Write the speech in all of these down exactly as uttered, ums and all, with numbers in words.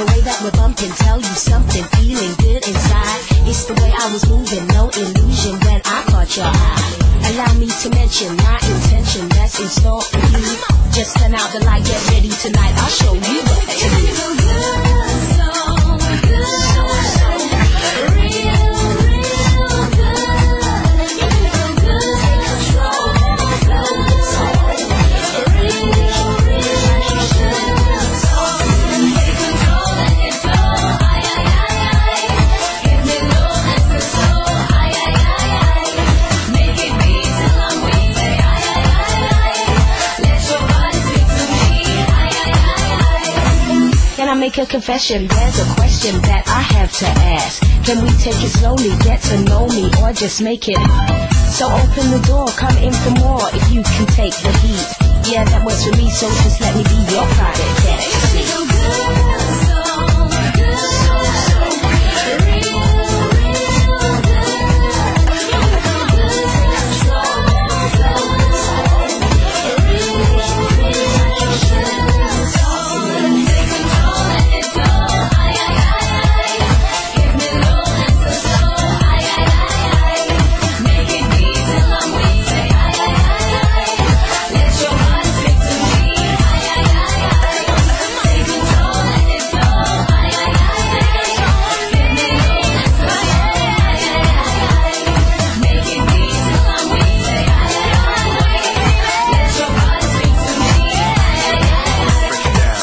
The way that we're bumping, tell you something, feeling good inside. It's the way I was moving, no illusion when I caught your eye. Allow me to mention my intention that's in store for you. Just turn out the light, get ready tonight, I'll show you what to do. So good, so good, so, so real, real good. You feel good, take control, good, so real, real good. Take control, let it flow, ay, ay, ay, ay. Give me love, that's the soul, ay, ay, ay, ay. Make it beat till I'm weak, say ay, ay, ay, ay. Let your body speak to me, ay, ay, ay, ay. Can I make a confession? There's a question that I have to ask. Can we take it slowly, get to know me, or just make it? So open the door, come in for more if you can take the heat. Yeah, that works for me, so just let me be your private jet. So good, so good, so, so real, real good. You feel good, take control, good, so real, real good. Take control, let it flow, ay, ay, ay, ay. Give me love, that's the soul, ay, ay, ay, ay. Make it beat till I'm weak, say ay, ay, ay, ay. Let your body speak to me, ay, ay, ay, ay. Take control, let it flow, ay, ay, ay, ay. Give me love, that's the soul, ay, ay, ay, ay. Make it beat till I'm weak, say ay, ay, ay, ay. Let your body speak to me, ay, ay, ay, ay.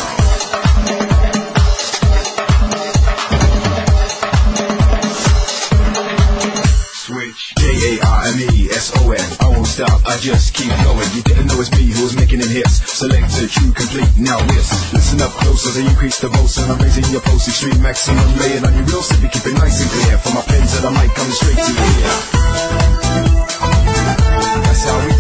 Switch. J A R M E S O N. I won't stop, I just keep going. You didn't know it's me who's making them hits. Selected, true, complete, now this. Listen up close as I increase the volts and I'm raising your pulse. Extreme maximum, laying on your real sippy, keep it nice and clear. From my pen to the mic, coming straight to your ear. That's how we